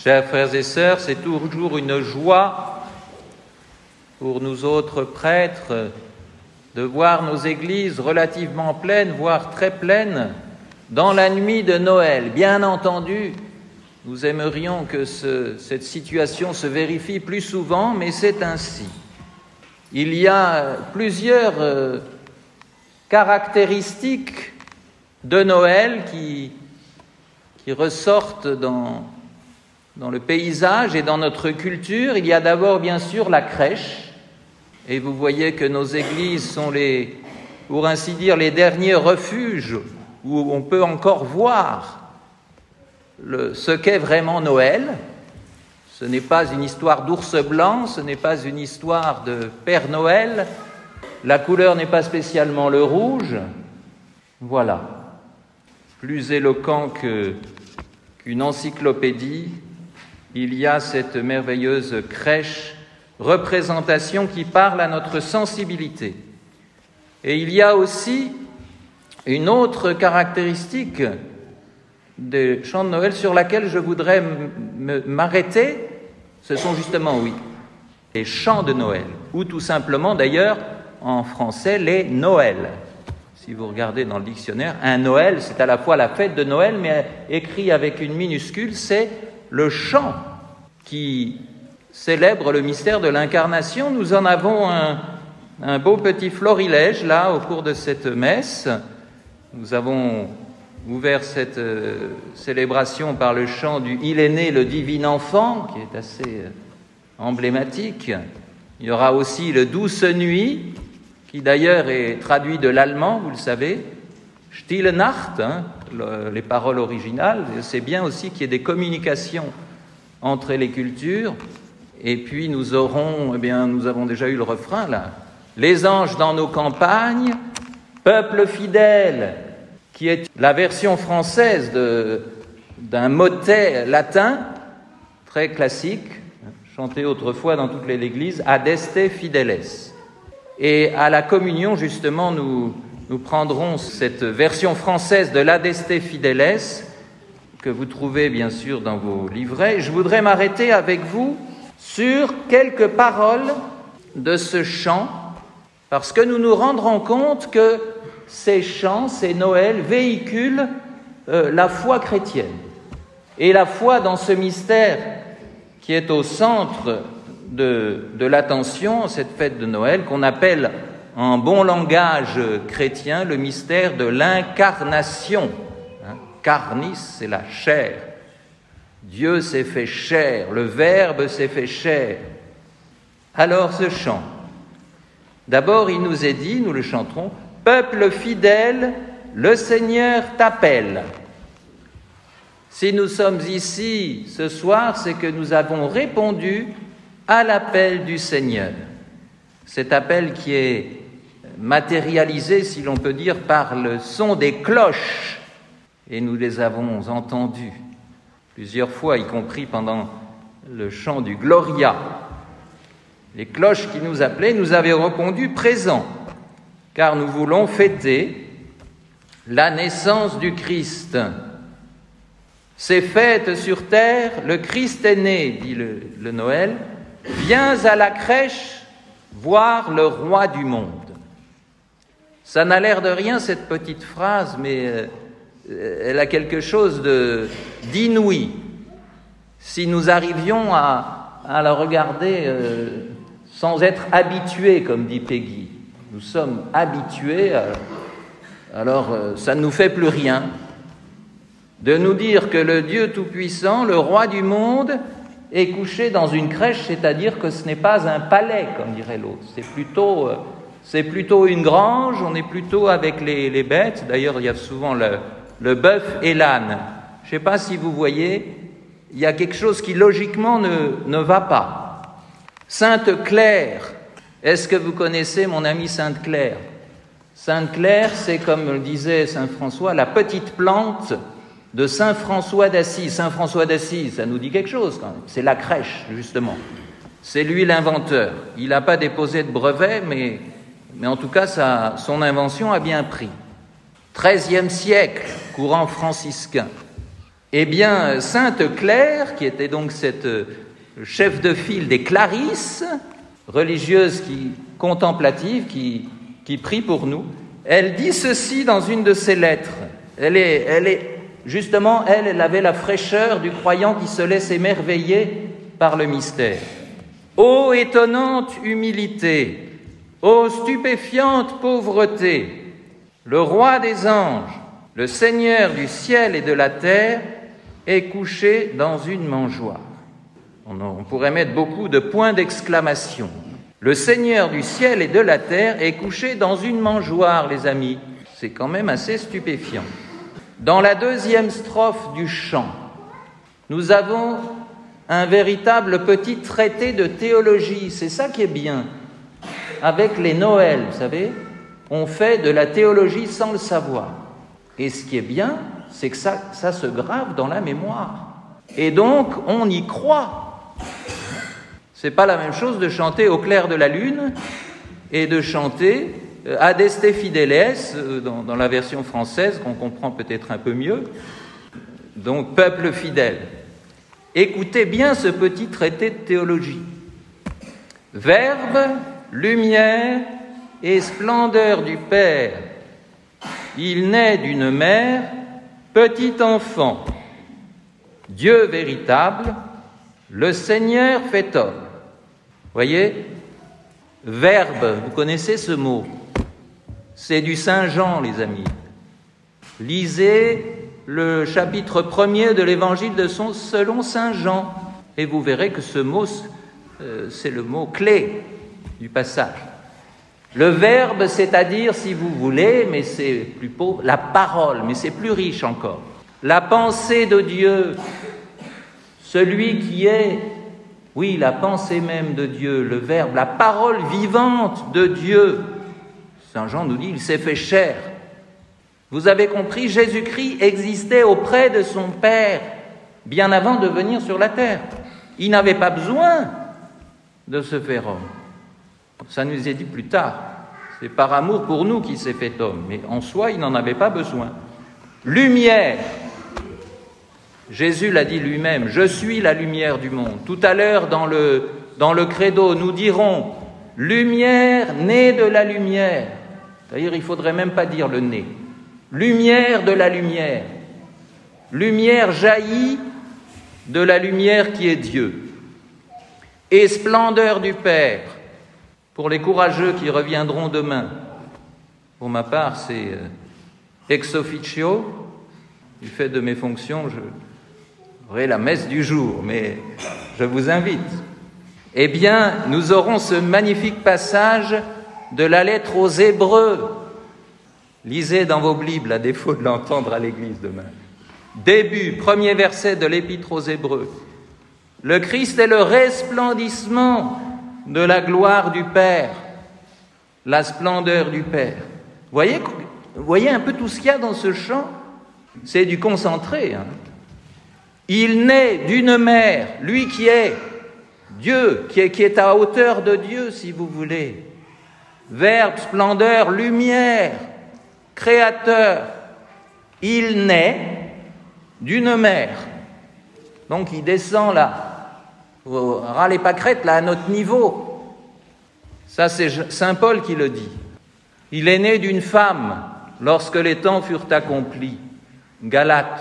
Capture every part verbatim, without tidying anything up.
Chers frères et sœurs, c'est toujours une joie pour nous autres prêtres de voir nos églises relativement pleines, voire très pleines, dans la nuit de Noël. Bien entendu, nous aimerions que ce, cette situation se vérifie plus souvent, mais c'est ainsi. Il y a plusieurs euh, caractéristiques de Noël qui, qui ressortent dans, dans le paysage et dans notre culture. Il y a d'abord, bien sûr, la crèche. Et vous voyez que nos églises sont les, pour ainsi dire, les derniers refuges où on peut encore voir le, ce qu'est vraiment Noël. Ce n'est pas une histoire d'ours blanc, ce n'est pas une histoire de Père Noël. La couleur n'est pas spécialement le rouge. Voilà. Plus éloquent que, qu'une encyclopédie, il y a cette merveilleuse crèche, représentation qui parle à notre sensibilité. Et il y a aussi une autre caractéristique des chants de Noël sur laquelle je voudrais m- m'arrêter, ce sont justement, oui, les chants de Noël, ou tout simplement d'ailleurs en français les Noëls. Si vous regardez dans le dictionnaire, un Noël, c'est à la fois la fête de Noël, mais écrit avec une minuscule, c'est le chant qui célèbre le mystère de l'incarnation. Nous en avons un, un beau petit florilège là au cours de cette messe. Nous avons ouvert cette euh, célébration par le chant du « Il est né le divin enfant » qui est assez euh, emblématique. Il y aura aussi le « Douce nuit » qui d'ailleurs est traduit de l'allemand, vous le savez, « Stille Nacht hein, », le, les paroles originales. C'est bien aussi qu'il y ait des communications entre les cultures. Et puis nous aurons, eh bien, nous avons déjà eu le refrain là, « Les anges dans nos campagnes, peuple fidèle », qui est la version française de, d'un motet latin très classique, chanté autrefois dans toutes les églises, Adeste Fideles. Et à la communion, justement, nous, nous prendrons cette version française de l'Adeste Fideles, que vous trouvez bien sûr dans vos livrets. Je voudrais m'arrêter avec vous sur quelques paroles de ce chant, parce que nous nous rendrons compte que ces chants, ces Noëls véhiculent euh, la foi chrétienne. Et la foi dans ce mystère qui est au centre de, de l'attention, cette fête de Noël, qu'on appelle en bon langage chrétien le mystère de l'incarnation. Hein, carnis, c'est la chair. Dieu s'est fait chair, le Verbe s'est fait chair. Alors ce chant, d'abord il nous est dit, nous le chanterons, « Peuple fidèle, le Seigneur t'appelle ». Si nous sommes ici ce soir, c'est que nous avons répondu à l'appel du Seigneur. Cet appel qui est matérialisé, si l'on peut dire, par le son des cloches. Et nous les avons entendues plusieurs fois, y compris pendant le chant du Gloria. Les cloches qui nous appelaient, nous avaient répondu présent, car nous voulons fêter la naissance du Christ. C'est fête sur terre, le Christ est né, dit le, le Noël. Viens à la crèche voir le roi du monde. Ça n'a l'air de rien, cette petite phrase, mais euh, elle a quelque chose de, d'inouï. Si nous arrivions à, à la regarder euh, sans être habitués, comme dit Peggy. Nous sommes habitués, à, alors euh, ça ne nous fait plus rien de nous dire que le Dieu Tout-Puissant, le roi du monde, est couché dans une crèche, c'est-à-dire que ce n'est pas un palais, comme dirait l'autre. C'est plutôt, euh, c'est plutôt une grange, on est plutôt avec les, les bêtes. D'ailleurs, il y a souvent le, le bœuf et l'âne. Je ne sais pas si vous voyez, il y a quelque chose qui logiquement ne, ne va pas. Sainte Claire, est-ce que vous connaissez mon amie Sainte Claire ? Sainte Claire, c'est comme le disait saint François, la petite plante de saint François d'Assise. Saint François d'Assise, ça nous dit quelque chose quand même. C'est la crèche, justement. C'est lui l'inventeur. Il n'a pas déposé de brevet, mais, mais en tout cas, sa, son invention a bien pris. treizième siècle, courant franciscain. Eh bien, Sainte Claire, qui était donc cette chef de file des Clarisses, religieuse qui, contemplative, qui, qui prie pour nous, elle dit ceci dans une de ses lettres. Elle est, elle est, justement, elle, elle avait la fraîcheur du croyant qui se laisse émerveiller par le mystère. Ô étonnante humilité, ô stupéfiante pauvreté, le roi des anges, le Seigneur du ciel et de la terre, est couché dans une mangeoire. On, on pourrait mettre beaucoup de points d'exclamation. Le Seigneur du ciel et de la terre est couché dans une mangeoire, les amis. C'est quand même assez stupéfiant. Dans la deuxième strophe du chant, nous avons un véritable petit traité de théologie. C'est ça qui est bien. Avec les Noëls, vous savez, on fait de la théologie sans le savoir. Et ce qui est bien, c'est que ça, ça se grave dans la mémoire. Et donc, on y croit. C'est pas la même chose de chanter au clair de la lune et de chanter Adeste Fideles, dans, dans la version française, qu'on comprend peut-être un peu mieux, donc peuple fidèle. Écoutez bien ce petit traité de théologie. Verbe, lumière et splendeur du Père, il naît d'une mère, petit enfant, Dieu véritable, le Seigneur fait homme. Voyez, verbe, vous connaissez ce mot, c'est du Saint Jean, les amis. Lisez le chapitre premier de l'évangile de son, selon Saint Jean, et vous verrez que ce mot, euh, c'est le mot clé du passage. Le verbe, c'est-à-dire, si vous voulez, mais c'est plus pauvre, la parole, mais c'est plus riche encore. La pensée de Dieu, celui qui est, oui, la pensée même de Dieu, le verbe, la parole vivante de Dieu. Saint Jean nous dit, il s'est fait chair. Vous avez compris, Jésus-Christ existait auprès de son Père, bien avant de venir sur la terre. Il n'avait pas besoin de se faire homme. Ça nous est dit plus tard. C'est par amour pour nous qu'il s'est fait homme, mais en soi, il n'en avait pas besoin. Lumière. Jésus l'a dit lui-même, « Je suis la lumière du monde ». Tout à l'heure, dans le, dans le credo, nous dirons « Lumière née de la lumière ». D'ailleurs, il ne faudrait même pas dire le nez. Lumière de la lumière. Lumière jaillie de la lumière qui est Dieu. Et splendeur du Père. Pour les courageux qui reviendront demain. Pour ma part, c'est euh, ex officio. Du fait de mes fonctions, je aurai la messe du jour, mais je vous invite. Eh bien, nous aurons ce magnifique passage de la lettre aux Hébreux. Lisez dans vos Bibles, à défaut de l'entendre à l'église demain. Début, premier verset de l'Épître aux Hébreux. Le Christ est le resplendissement de la gloire du Père, la splendeur du Père. Voyez, voyez un peu tout ce qu'il y a dans ce chant. C'est du concentré. Hein. Il naît d'une mère, lui qui est Dieu, qui est, qui est à hauteur de Dieu, si vous voulez. Verbe, splendeur, lumière, créateur. Il naît d'une mère. Donc il descend là, ras les pâquerettes, là, à notre niveau. Ça, c'est Saint Paul qui le dit. Il est né d'une femme lorsque les temps furent accomplis. Galates.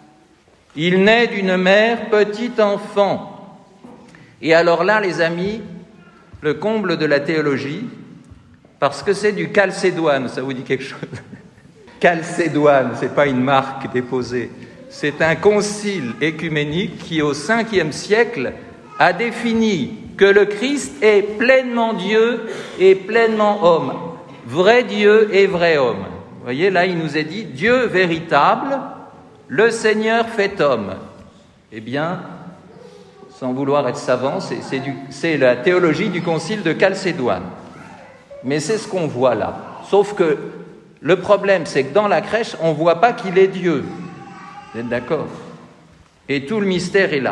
Il naît d'une mère, petit enfant. Et alors là, les amis, le comble de la théologie, parce que c'est du Chalcédoine, ça vous dit quelque chose? Chalcédoine, c'est pas une marque déposée. C'est un concile écuménique qui, au cinquième siècle, a défini que le Christ est pleinement Dieu et pleinement homme. Vrai Dieu et vrai homme. Vous voyez, là, il nous est dit, Dieu véritable, le Seigneur fait homme. Eh bien, sans vouloir être savant, c'est, c'est, du, c'est la théologie du concile de Chalcédoine. Mais c'est ce qu'on voit là. Sauf que le problème, c'est que dans la crèche, on ne voit pas qu'il est Dieu. Vous êtes d'accord? Et tout le mystère est là.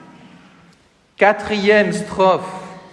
Quatrième strophe.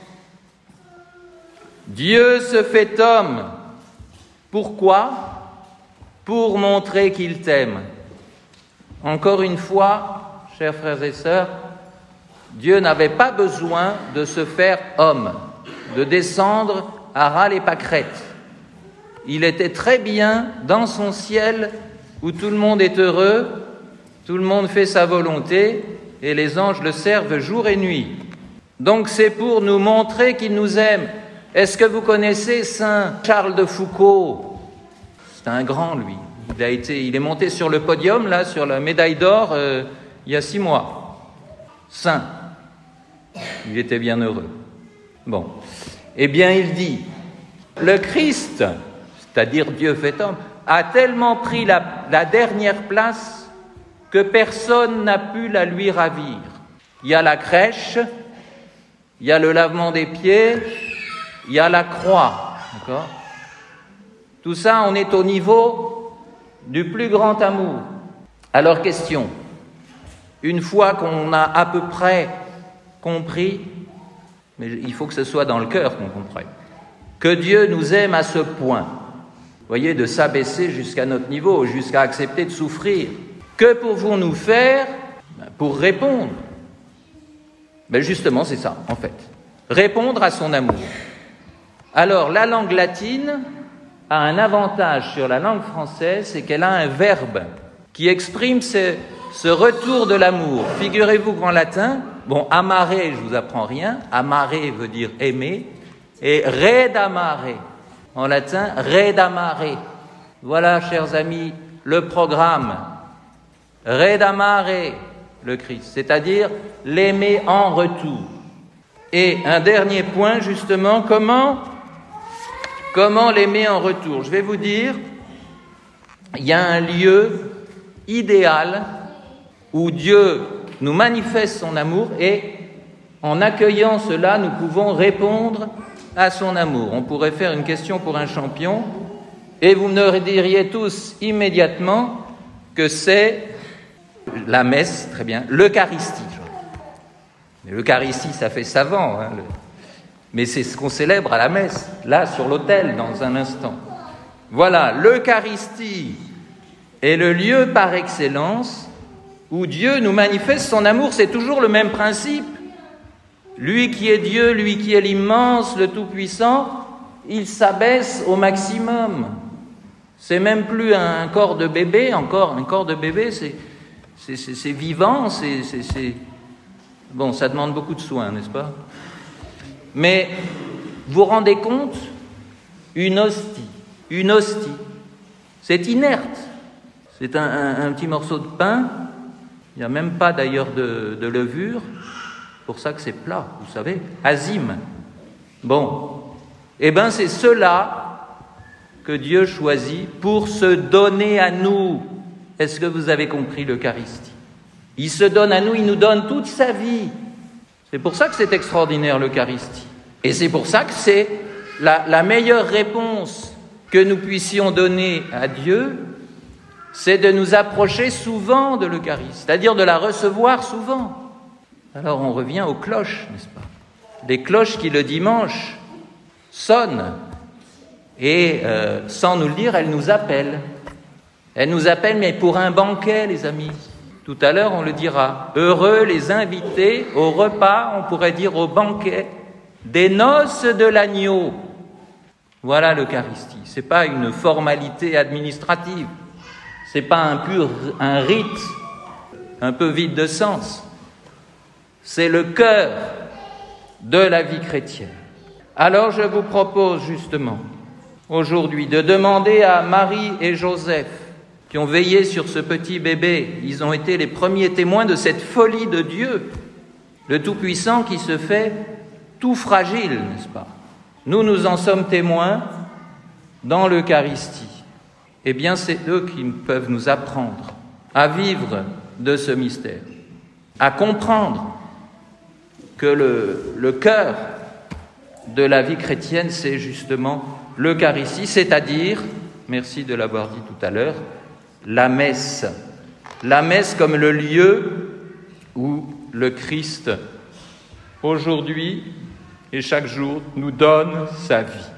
Dieu se fait homme. Pourquoi? Pour montrer qu'il t'aime. Encore une fois, chers frères et sœurs, Dieu n'avait pas besoin de se faire homme, de descendre à râles et pâquerettes. Il était très bien dans son ciel où tout le monde est heureux, tout le monde fait sa volonté et les anges le servent jour et nuit. Donc c'est pour nous montrer qu'il nous aime. Est-ce que vous connaissez Saint Charles de Foucauld? C'est un grand, lui. Il a été, il est monté sur le podium, là, sur la médaille d'or, euh, il y a six mois. Saint. Il était bien heureux. Bon. Eh bien, il dit, le Christ, c'est-à-dire Dieu fait homme, a tellement pris la, la dernière place que personne n'a pu la lui ravir. Il y a la crèche, il y a le lavement des pieds, il y a la croix. D'accord ? Tout ça, on est au niveau du plus grand amour. Alors, question. Une fois qu'on a à peu près compris, mais il faut que ce soit dans le cœur qu'on comprenne, que Dieu nous aime à ce point, vous voyez, de s'abaisser jusqu'à notre niveau, jusqu'à accepter de souffrir. Que pouvons-nous faire pour répondre ? Ben justement, c'est ça, en fait. Répondre à son amour. Alors, la langue latine a un avantage sur la langue française, c'est qu'elle a un verbe qui exprime ce, ce retour de l'amour. Figurez-vous qu'en latin, bon, amare, je vous apprends rien, amare veut dire aimer, et redamare, en latin, redamare. Voilà, chers amis, le programme. Redamare, le Christ, c'est-à-dire l'aimer en retour. Et un dernier point, justement, comment, comment l'aimer en retour ? Je vais vous dire, il y a un lieu idéal où Dieu nous manifeste son amour et en accueillant cela, nous pouvons répondre à son amour. On pourrait faire une question pour un champion et vous me diriez tous immédiatement que c'est la messe, très bien, l'Eucharistie. Mais l'Eucharistie, ça fait savant, hein, le... mais c'est ce qu'on célèbre à la messe, là, sur l'autel, dans un instant. Voilà, l'Eucharistie est le lieu par excellence où Dieu nous manifeste son amour. C'est toujours le même principe. Lui qui est Dieu, lui qui est l'immense, le Tout-Puissant, il s'abaisse au maximum. C'est même plus un corps de bébé, encore un corps de bébé, c'est, c'est, c'est, c'est vivant, c'est, c'est, c'est... Bon, ça demande beaucoup de soins, n'est-ce pas ? Mais vous vous rendez compte ? Une hostie, une hostie, c'est inerte. C'est un, un, un petit morceau de pain, il n'y a même pas d'ailleurs de, de levure, c'est pour ça que c'est plat, vous savez, azime. Bon, eh bien c'est cela que Dieu choisit pour se donner à nous. Est-ce que vous avez compris l'Eucharistie ? Il se donne à nous, il nous donne toute sa vie. C'est pour ça que c'est extraordinaire l'Eucharistie. Et c'est pour ça que c'est la, la meilleure réponse que nous puissions donner à Dieu, c'est de nous approcher souvent de l'Eucharistie, c'est-à-dire de la recevoir souvent. Alors on revient aux cloches, n'est-ce pas ? Les cloches qui le dimanche sonnent et euh, sans nous le dire, elles nous appellent. Elles nous appellent, mais pour un banquet, les amis. Tout à l'heure, on le dira. Heureux les invités au repas, on pourrait dire au banquet, des noces de l'agneau. Voilà l'Eucharistie. C'est pas une formalité administrative. C'est pas un pur un rite, un peu vide de sens. C'est le cœur de la vie chrétienne. Alors je vous propose justement aujourd'hui de demander à Marie et Joseph, qui ont veillé sur ce petit bébé, ils ont été les premiers témoins de cette folie de Dieu, le Tout-Puissant qui se fait tout fragile, n'est-ce pas ? Nous, nous en sommes témoins dans l'Eucharistie. Eh bien, c'est eux qui peuvent nous apprendre à vivre de ce mystère, à comprendre que le, le cœur de la vie chrétienne, c'est justement l'Eucharistie, c'est-à-dire, merci de l'avoir dit tout à l'heure, la messe. La messe comme le lieu où le Christ, aujourd'hui et chaque jour, nous donne sa vie.